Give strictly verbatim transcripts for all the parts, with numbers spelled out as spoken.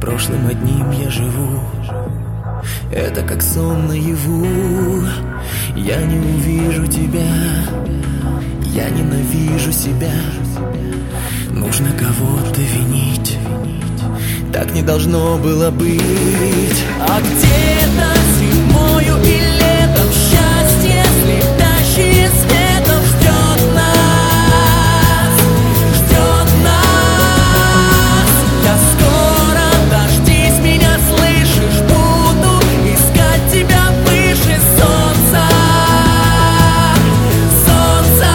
прошлым одним я живу. Это как сон наяву. Я не увижу тебя, я ненавижу себя. Нужно кого-то винить, так не должно было быть. А где-то зимою и летом счастье, слепящее светом, ждет нас, ждет нас. Я скоро, дождись меня, слышишь, буду искать тебя выше солнца, солнца.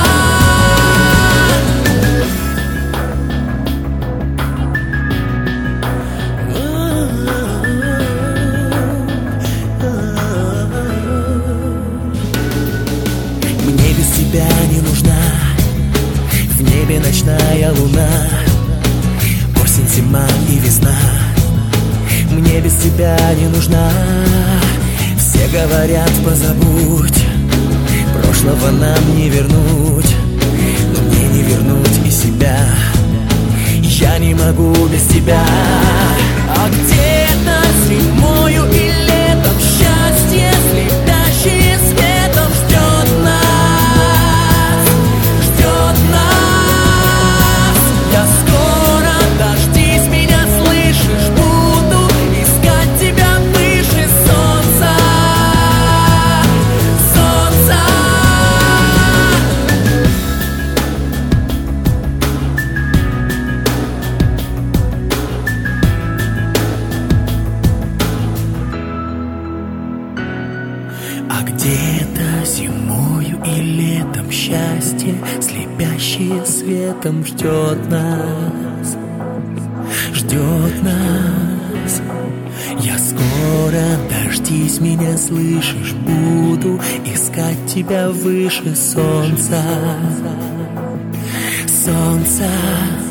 Мне без тебя не нужна в небе ночная луна, осень, зима и весна. Мне без тебя не нужна. Все говорят, позабудь, прошлого нам не вернуть, но мне не вернуть и себя. Я не могу без тебя. А где-то зимою и летом счастье, слепящее светом, ждет нас, ждет нас. Я скоро, дождись меня, слышишь, буду искать тебя выше солнца, солнца. А где-то зимою и летом счастье, слепящее светом, ждет нас, ждет нас. Я скоро, дождись меня, слышишь, буду искать тебя выше солнца, солнца.